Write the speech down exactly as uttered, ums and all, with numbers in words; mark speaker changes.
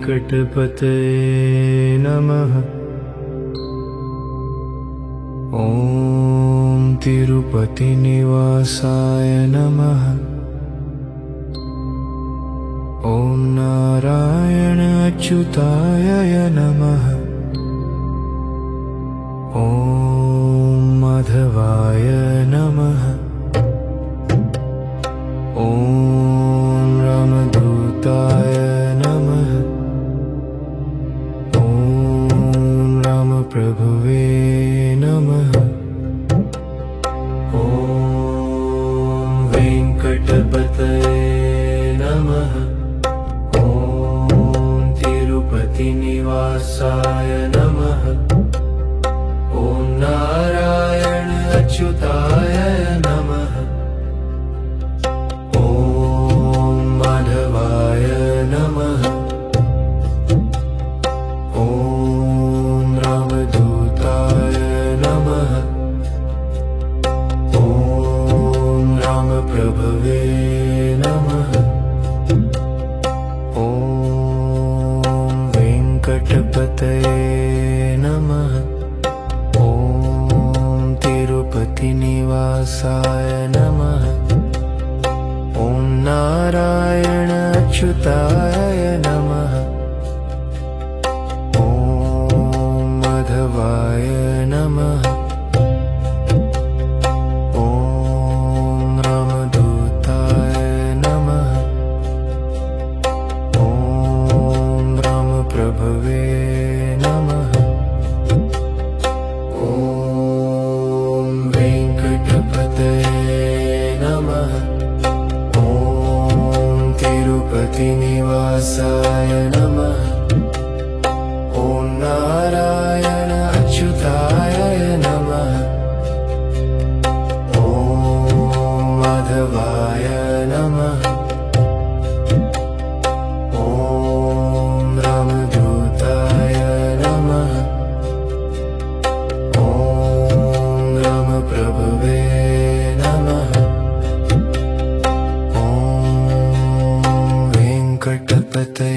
Speaker 1: वेङ्कटपतये नमः। ॐ तिरुपतिनिवासाय नमः। ॐ नारायण अच्युताय नमः। ॐ माधवाय नमः। ॐ रामदूताय नमः। ॐ रामप्रभुवे नमः। ॐ वेङ्कटपतये नमः। ॐ तिरुपतिनिवासाय नमः। ॐ नारायण अच्युताय नमः। ॐ माधवाय नमः। ॐ रामदूताय नमः। ॐ रामप्रभुवे नमः। ॐ वेङ्कटपतये नमः। ॐ तिरुपतिनिवासाय नमः। ॐ नारायण अच्युताय नमः। ॐ माधवाय नमः। ॐ रामदूताय नमः। ॐ रामप्रभुवे नमः। ॐ वेङ्कटपतये नमः। ॐ तिरुपतिनिवासाय नमः। ॐ नारायण अच्युताय नमः। ॐ माधवाय नमः। ॐ रामदूताय नमः। ॐ रामप्रभुवे नमः। ॐ वेङ्कटपतये